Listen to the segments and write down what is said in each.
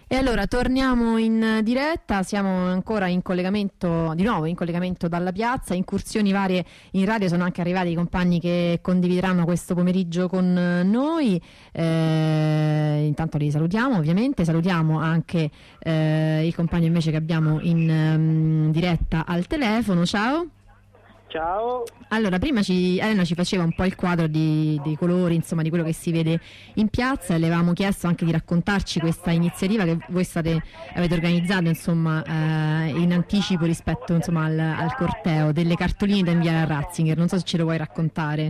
E allora torniamo in diretta, siamo ancora in collegamento, di nuovo in collegamento dalla piazza, incursioni varie in radio, sono anche arrivati i compagni che condivideranno questo pomeriggio con noi, intanto li salutiamo ovviamente, salutiamo anche il compagno invece che abbiamo in diretta al telefono, ciao. Ciao. Allora, prima Elena ci faceva un po' il quadro dei colori, insomma, di quello che si vede in piazza, e le avevamo chiesto anche di raccontarci questa iniziativa che voi avete organizzato, insomma, in anticipo rispetto, insomma, al corteo, delle cartoline da inviare a Ratzinger. Non so se ce lo vuoi raccontare.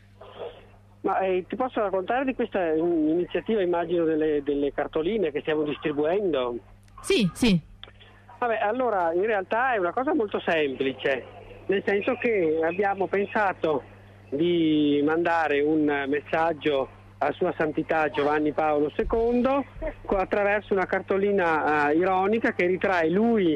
Ma ti posso raccontare di questa iniziativa, immagino, delle cartoline che stiamo distribuendo? Sì. Vabbè, allora, in realtà è una cosa molto semplice. Nel senso che abbiamo pensato di mandare un messaggio a Sua Santità Giovanni Paolo II attraverso una cartolina ironica che ritrae lui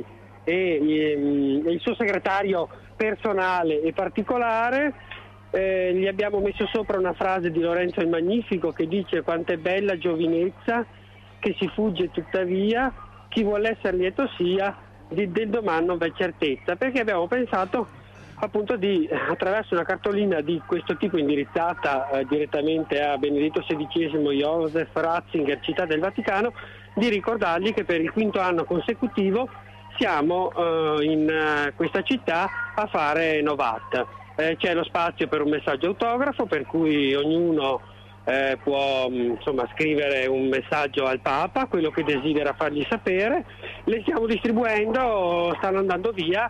e il suo segretario personale e particolare. Gli abbiamo messo sopra una frase di Lorenzo il Magnifico che dice: quanto è bella giovinezza che si fugge tuttavia, chi vuole essere lieto sia, del domani non v'è certezza, perché abbiamo pensato appunto di, attraverso una cartolina di questo tipo indirizzata direttamente a Benedetto XVI Joseph Ratzinger, Città del Vaticano, di ricordargli che per il quinto anno consecutivo siamo in questa città a fare Novat. C'è lo spazio per un messaggio autografo, per cui ognuno può scrivere un messaggio al Papa, quello che desidera fargli sapere. Le stiamo distribuendo, stanno andando via,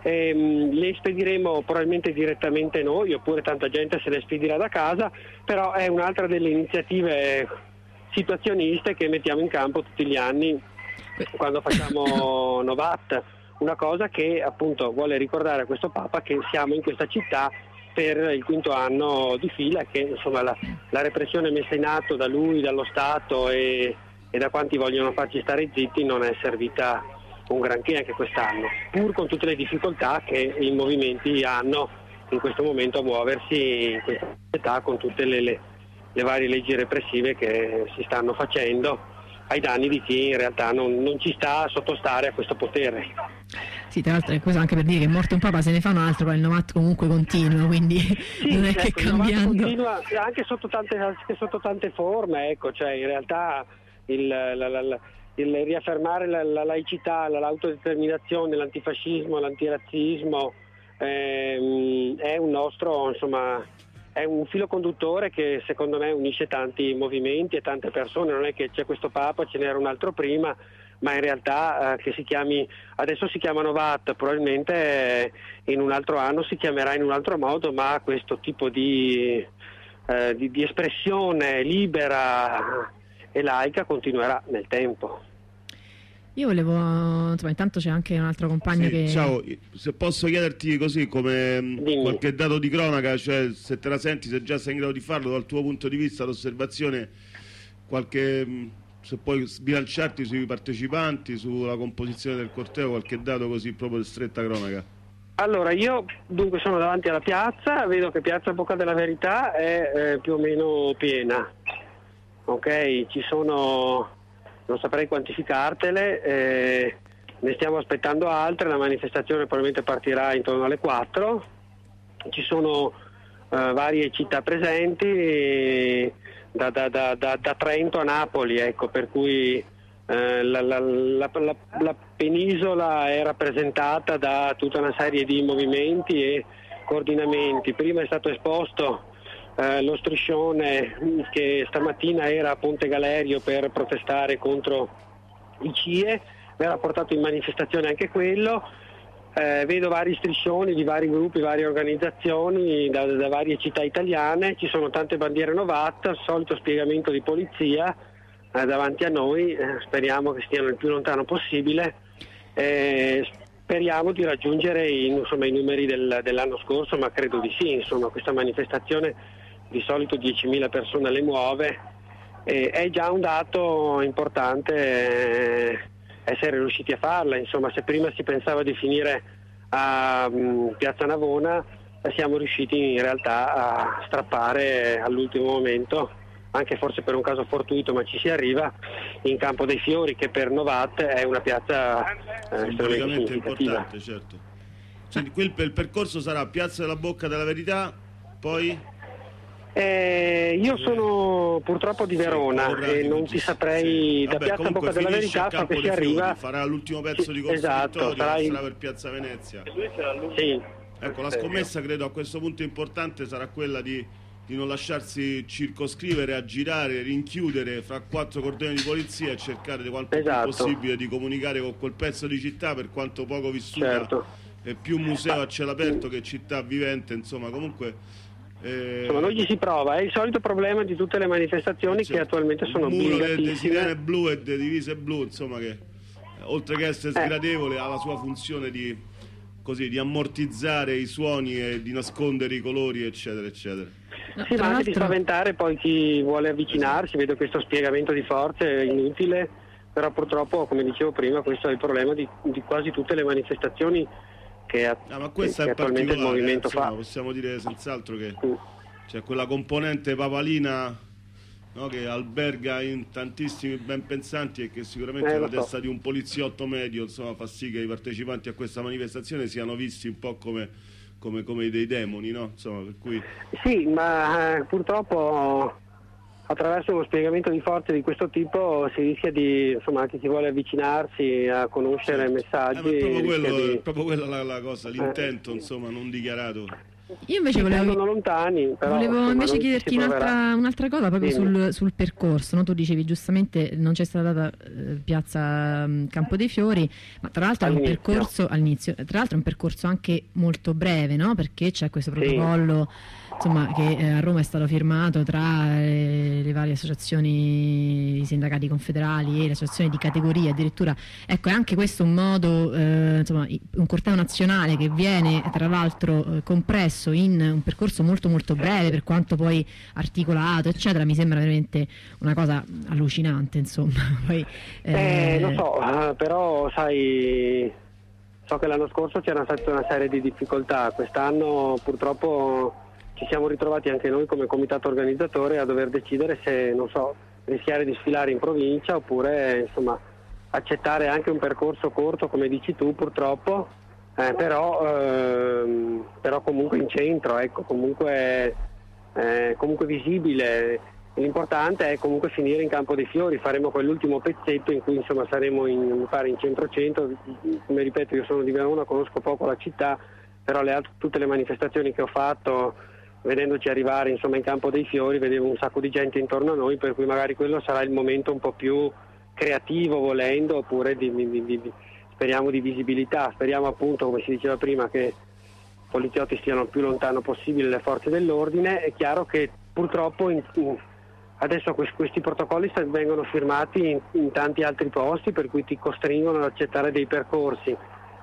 le spediremo probabilmente direttamente noi, oppure tanta gente se le spedirà da casa, però è un'altra delle iniziative situazioniste che mettiamo in campo tutti gli anni quando facciamo Novat, una cosa che appunto vuole ricordare a questo Papa che siamo in questa città per il quinto anno di fila, che insomma la repressione messa in atto da lui, dallo Stato e da quanti vogliono farci stare zitti non è servita un granché anche quest'anno, pur con tutte le difficoltà che i movimenti hanno in questo momento a muoversi in questa società, con tutte le varie leggi repressive che si stanno facendo ai danni di chi in realtà non ci sta a sottostare a questo potere. Sì, tra l'altro è questo anche per dire che è morto un papa, se ne fa un altro, poi il Novat comunque continua, quindi sì, non è che cambiando. Continua anche sotto tante forme, ecco, cioè in realtà il riaffermare la laicità, l'autodeterminazione, l'antifascismo, l'antirazzismo è un nostro, è un filo conduttore che secondo me unisce tanti movimenti e tante persone. Non è che c'è questo Papa, ce n'era un altro prima, ma in realtà che adesso si chiama Novat, probabilmente in un altro anno si chiamerà in un altro modo, ma questo tipo di espressione libera e laica continuerà nel tempo. Io volevo, intanto c'è anche un altro compagno che... Ciao, se posso chiederti così come qualche dato di cronaca, cioè se te la senti, se già sei in grado di farlo dal tuo punto di vista, l'osservazione, se puoi sbilanciarti sui partecipanti, sulla composizione del corteo, qualche dato così proprio di stretta cronaca. Allora, io dunque sono davanti alla piazza, vedo che Piazza Bocca della Verità è più o meno piena, ok? Ci sono, non saprei quantificartele, ne stiamo aspettando altre, la manifestazione probabilmente partirà intorno alle 4, ci sono varie città presenti, da Trento a Napoli, ecco, per cui la penisola è rappresentata da tutta una serie di movimenti e coordinamenti. Prima è stato esposto lo striscione che stamattina era a Ponte Galerio per protestare contro i CIE, verrà portato in manifestazione anche quello. Vedo vari striscioni di vari gruppi, varie organizzazioni da varie città italiane, ci sono tante bandiere Novat, solito spiegamento di polizia davanti a noi, speriamo che stiano il più lontano possibile, speriamo di raggiungere i numeri dell'anno scorso, ma credo di sì. Insomma, questa manifestazione di solito 10.000 persone le muove, è già un dato importante essere riusciti a farla. Insomma, se prima si pensava di finire a Piazza Navona, siamo riusciti in realtà a strappare all'ultimo momento anche forse per un caso fortuito, ma ci si arriva, in Campo dei Fiori, che per Novat è una piazza estremamente importante, certo. Quindi il percorso sarà Piazza della Bocca della Verità, poi? Io sono purtroppo di Verona e non ti saprei, da Piazza Bocca della Verità so che si arriva, farà l'ultimo pezzo di Corso esatto, Vittorio, sarà per Piazza Venezia. Sì. Ecco, la scommessa credo a questo punto importante sarà quella di non lasciarsi circoscrivere, aggirare, rinchiudere fra 4 cordoni di polizia e cercare di quanto più possibile di comunicare con quel pezzo di città, per quanto poco vissuta, certo. E più museo a cielo aperto che città vivente, insomma, comunque insomma, noi ci si prova, è il solito problema di tutte le manifestazioni, che attualmente sono obbligatissime. Il muro di sirene blu e di divise blu, insomma, che oltre che essere sgradevole ha la sua funzione di ammortizzare i suoni e di nascondere i colori, eccetera eccetera. Sì, ma anche di spaventare poi chi vuole avvicinarsi. Vedo questo spiegamento di forze è inutile, però purtroppo, come dicevo prima, questo è il problema di quasi tutte le manifestazioni ma questo è attualmente il movimento fa. Possiamo dire senz'altro che c'è quella componente papalina, no, che alberga in tantissimi ben pensanti e che sicuramente nella testa di un poliziotto medio, insomma, fa sì che i partecipanti a questa manifestazione siano visti un po' come dei demoni, no? Insomma, per cui... Sì, ma purtroppo attraverso uno spiegamento di forze di questo tipo si rischia di, insomma, anche chi vuole avvicinarsi a conoscere messaggi. È proprio quella la cosa, l'intento, insomma, non dichiarato. Io invece volevo invece chiederti un'altra cosa proprio sul percorso, no? Tu dicevi giustamente non c'è stata data Piazza Campo dei Fiori, ma tra l'altro è un percorso all'inizio, tra l'altro è un percorso anche molto breve, no? Perché c'è questo protocollo, insomma, che a Roma è stato firmato tra le varie associazioni, i sindacati confederali e le associazioni di categoria, addirittura, ecco, è anche questo un modo, insomma, un corteo nazionale che viene tra l'altro compresso in un percorso molto molto breve, per quanto poi articolato eccetera. Mi sembra veramente una cosa allucinante, insomma. Poi, lo so, però sai, so che l'anno scorso c'era stata una serie di difficoltà, quest'anno purtroppo ci siamo ritrovati anche noi come comitato organizzatore a dover decidere se, non so, rischiare di sfilare in provincia oppure, insomma, accettare anche un percorso corto, come dici tu, purtroppo, però comunque in centro, ecco, comunque visibile. L'importante è comunque finire in Campo dei Fiori, faremo quell'ultimo pezzetto in cui, insomma, saremo in centro-centro. Come ripeto, io sono di Verona, conosco poco la città, però tutte le manifestazioni che ho fatto, vedendoci arrivare, insomma, in Campo dei Fiori, vedevo un sacco di gente intorno a noi, per cui magari quello sarà il momento un po' più creativo, volendo, oppure speriamo di visibilità, speriamo appunto, come si diceva prima, che i poliziotti stiano il più lontano possibile dalle forze dell'ordine. È chiaro che purtroppo adesso questi protocolli vengono firmati in tanti altri posti, per cui ti costringono ad accettare dei percorsi,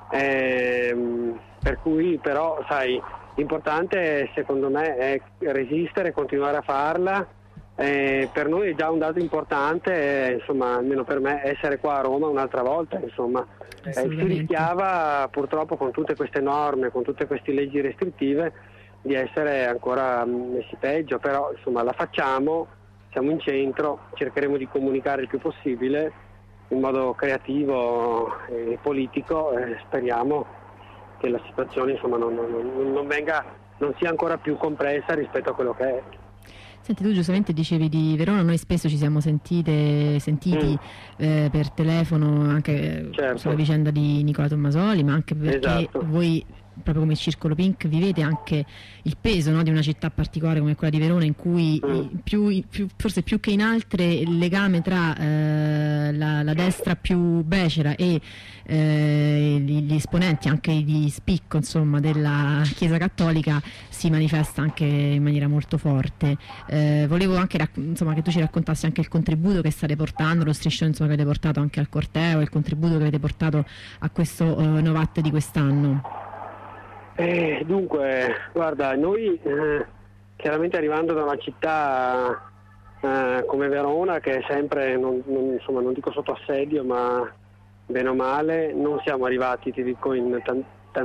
per cui però, sai, l'importante secondo me è resistere, continuare a farla. Per noi è già un dato importante, insomma, almeno per me, essere qua a Roma un'altra volta, insomma. Si rischiava purtroppo con tutte queste norme, con tutte queste leggi restrittive, di essere ancora messi peggio, però insomma la facciamo, siamo in centro, cercheremo di comunicare il più possibile in modo creativo e politico, speriamo che la situazione, insomma, non sia ancora più compressa rispetto a quello che è. Senti, tu giustamente dicevi di Verona, noi spesso ci siamo sentiti per telefono anche sulla vicenda di Nicola Tommasoli, ma anche perché voi, proprio come Circolo Pink, vivete anche il peso, no, di una città particolare come quella di Verona, in cui forse più che in altre il legame tra la destra più becera e gli esponenti anche di spicco, insomma, della Chiesa Cattolica si manifesta anche in maniera molto forte. Volevo anche che tu ci raccontassi anche il contributo che state portando, lo striscione, insomma, che avete portato anche al corteo, il contributo che avete portato a questo Novat di quest'anno. Dunque, guarda, noi chiaramente arrivando da una città come Verona, che è sempre, non dico sotto assedio, ma bene o male, non siamo arrivati, ti dico, in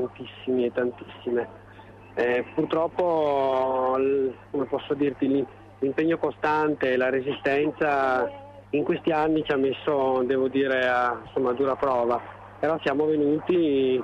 tantissime. Purtroppo, come posso dirti, l'impegno costante e la resistenza in questi anni ci ha messo, devo dire, a dura prova, però siamo venuti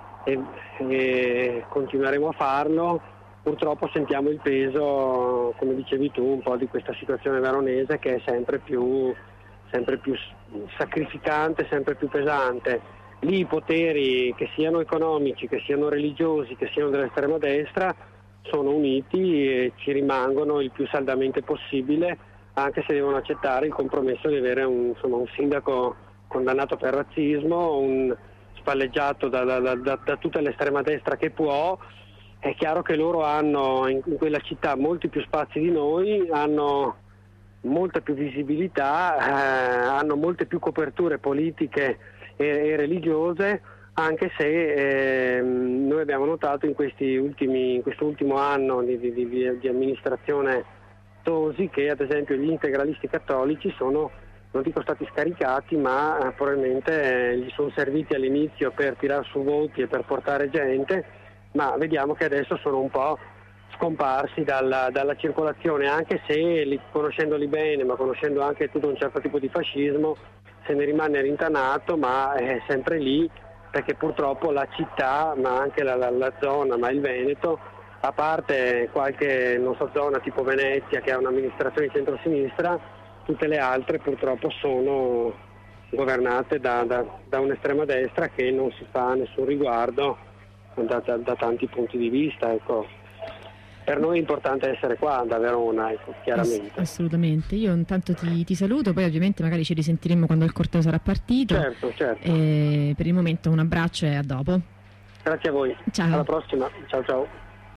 e continueremo a farlo. Purtroppo sentiamo il peso, come dicevi tu, un po' di questa situazione veronese che è sempre più sacrificante, sempre più pesante. Lì i poteri, che siano economici, che siano religiosi, che siano dell'estrema destra, sono uniti e ci rimangono il più saldamente possibile, anche se devono accettare il compromesso di avere un sindaco condannato per razzismo, spalleggiato da tutta l'estrema destra che può. È chiaro che loro hanno in quella città molti più spazi di noi, hanno molta più visibilità, hanno molte più coperture politiche e religiose, anche se noi abbiamo notato in questo ultimo anno di amministrazione Tosi che ad esempio gli integralisti cattolici sono, non dico stati scaricati, ma probabilmente gli sono serviti all'inizio per tirar su voti e per portare gente, ma vediamo che adesso sono un po' scomparsi dalla circolazione, anche se conoscendoli bene, ma conoscendo anche tutto un certo tipo di fascismo, se ne rimane rintanato, ma è sempre lì, perché purtroppo la città, ma anche la zona, ma il Veneto, a parte qualche zona tipo Venezia che ha un'amministrazione di centrosinistra, tutte le altre purtroppo sono governate da un'estrema destra che non si fa nessun riguardo da tanti punti di vista, ecco. Per noi è importante essere qua da Verona, ecco, chiaramente. Assolutamente. Io intanto ti saluto, poi ovviamente magari ci risentiremo quando il corteo sarà partito. Certo. E per il momento un abbraccio e a dopo. Grazie a voi. Ciao. Alla prossima. Ciao.